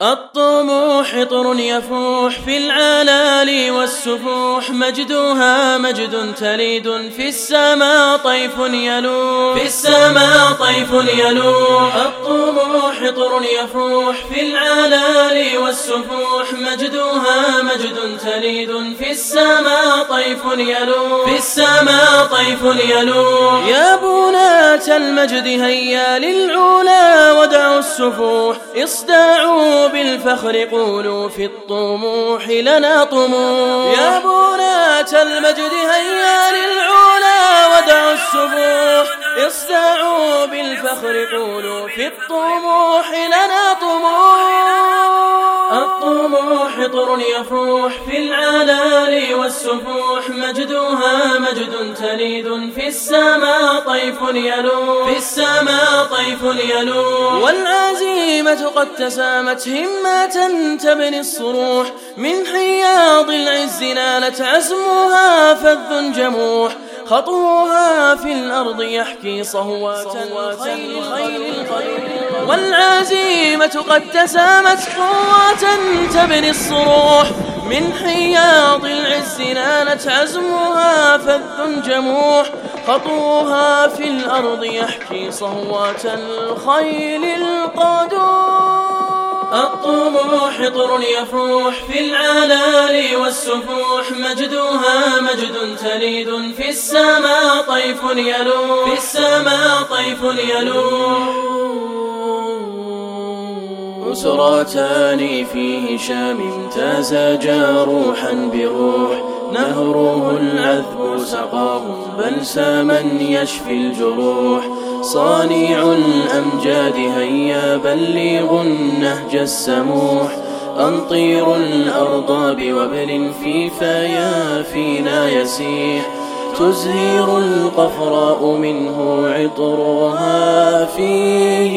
الطموح طر يفوح في العلالي والسفوح، مجدها مجد تليد في السماء طيف يلوح، في السماء طيف يلوح. الطموح طر يفوح في العلالي والسفوح، مجدها مجد تليد في السماء طيف يلوح، في السماء طيف يلوح. يا بنات المجد هيا للعلا ودعوا السفوح، اصدعوا بالفخر قولوا في الطموح لنا طموح. يا بنات المجد هيا للعلا ودعوا السفوح، اصدعوا بالفخر قولوا في الطموح لنا طموح. الطموح طر يفوح في العلالي والسفوح، مجدها مجد تليد في السماء طيف يلوح، في السماء طيف يلوح. والعزيمة قد تسامت همة تبني الصروح، من حياض العز نالت عزمها فذ جموح، خطوها في الأرض يحكي صهوات الخيل. والعزيمة قد تسامت قوة تبني الصروح، من حياض العز نالت عزمها فذ جموح، خطوها في الأرض يحكي صهوات الخيل القدوح. الطموح طر يفوح في العلالي والسفوح، مجدها مجد تليد في السماء طيف يلوح، في السماء طيف يلوح. أسرتان في هشام تزاجا روحا بروح، نهره العذب سقاهم بلسما يشفي الجروح. صانع الأمجاد هيا بلغ النهج السموح، أمطير الأرض بوبل في فيافينا يسيح، تزهر القفراء منه عطرها فيه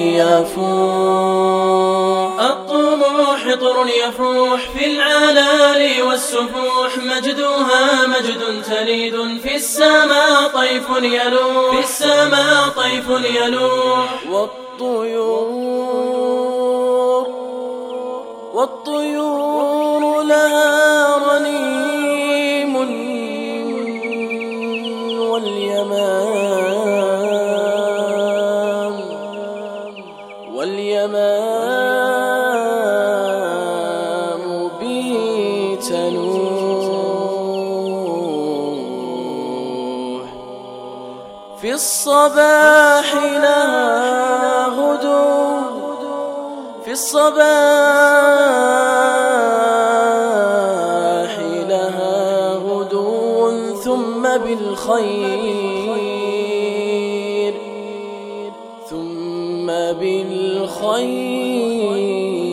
يفوح. الطموح طر يفوح في العلالي والسفوح، مجدها مجد تليد في السماء طيف يلوح، في السماء طيف يلوح. والطيور لها رنيم، واليمام به تنوح. في الصباح لها غدو، في الصباح لها غدو، ثم بالخير